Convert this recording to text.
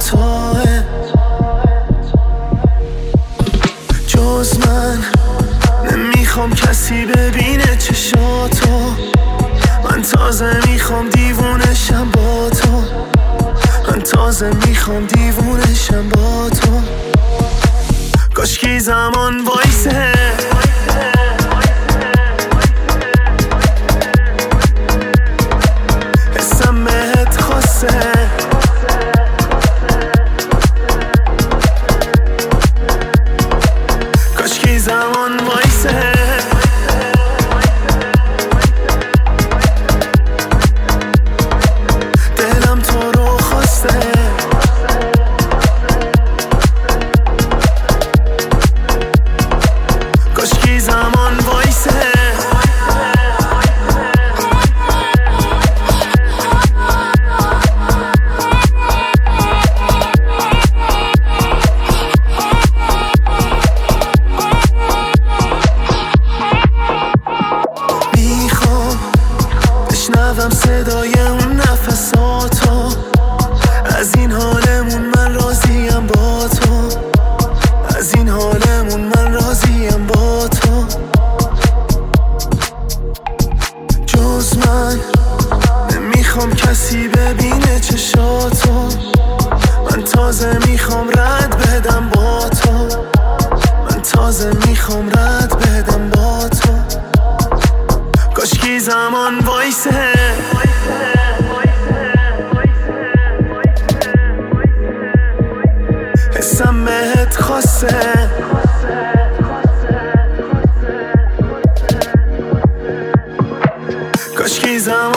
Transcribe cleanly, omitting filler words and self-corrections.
توه، جز من نمیخوام کسی ببینه چشاتو. من تازه میخوام دیوونشم با تو، من تازه میخوام دیوونشم با تو. کاشکی زمان وایسه، حسم بهت خاصه. کاشکی زمان وایسه، دلم تو رو خواسته. کاشکی زمان وایسه، میخوام بشنوم صدای اون نفساتو. از این حالمون من راضیم با تو، از این حالمون من راضیم با تو. جز من نمیخوام کسی ببینه چشاتو. من تازه میخوام رد بدم با تو، من تازه میخوام رد بدم با تو. کاشکی زمان وایسه، حسم بهت خاصه. کاشکی زمان